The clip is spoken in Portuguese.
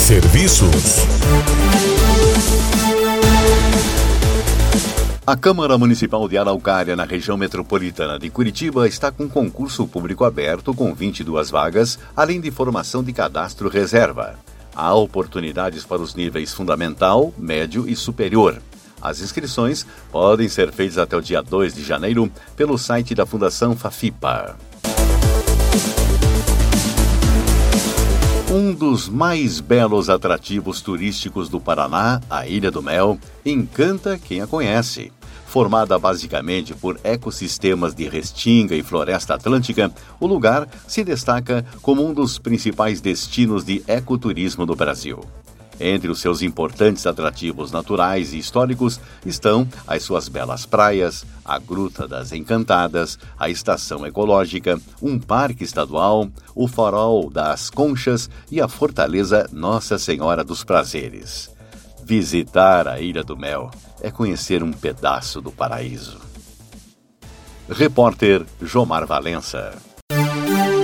Serviços. A Câmara Municipal de Araucária, na região metropolitana de Curitiba, está com concurso público aberto com 22 vagas, além de formação de cadastro reserva. Há oportunidades para os níveis fundamental, médio e superior. As inscrições podem ser feitas até o dia 2 de janeiro pelo site da Fundação Fafipa. Um dos mais belos atrativos turísticos do Paraná, a Ilha do Mel, encanta quem a conhece. Formada basicamente por ecossistemas de restinga e floresta atlântica, o lugar se destaca como um dos principais destinos de ecoturismo do Brasil. Entre os seus importantes atrativos naturais e históricos estão as suas belas praias, a Gruta das Encantadas, a Estação Ecológica, um parque estadual, o Farol das Conchas e a Fortaleza Nossa Senhora dos Prazeres. Visitar a Ilha do Mel é conhecer um pedaço do paraíso. Repórter Jomar Valença.